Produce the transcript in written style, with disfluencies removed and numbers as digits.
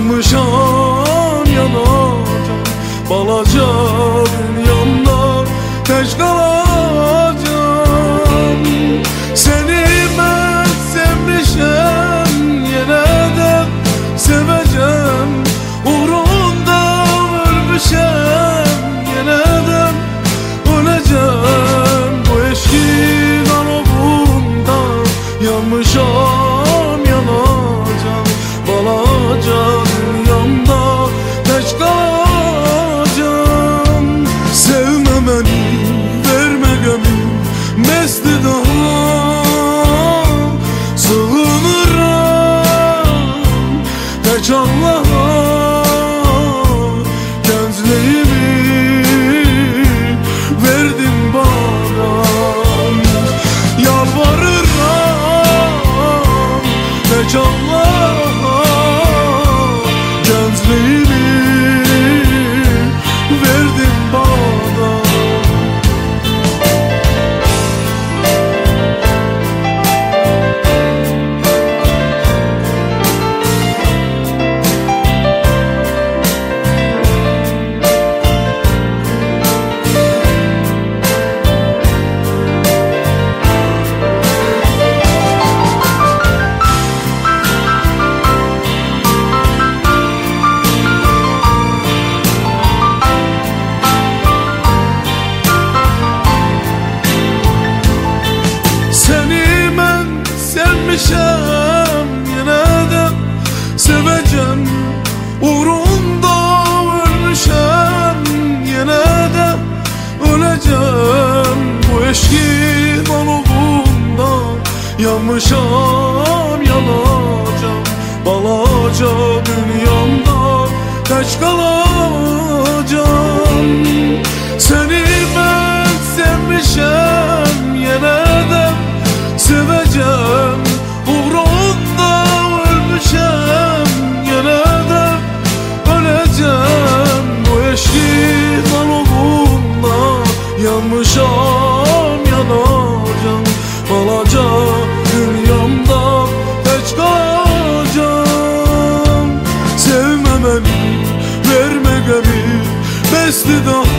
yanmışam yanacağım. Balaca dünyamda teş kalacağım. Seni ben sevmişem, yine de seveceğim. Uğrunda ölmüşem, yine de öleceğim. Bu eşkin anobunda yanmışam yanacağım. Balaca dünyamda teş kalacağım. Sevme beni, verme gönül mesti daha. Sığınırım tek Allah'a. Gençliğimi verdin bana. Yalvarırım tek Allah'a. Gençliğimi verdin bana. Seni ben sevmişem, yine de seveceğim. Uğrunda ölmüşem, yine de öleceğim. Bu eşkin anobunda yanmışam yanacağım. Balaca dünyamda teş kalacağım. Seni ben sevmişem, yine de seveceğim. Uğrunda ölmüşem, yine de öleceğim. Bu eşkin anobunda yanmışam yanacağım. Balaca dünyamda teş kalacağım. Sevme beni, verme gemi besti daha.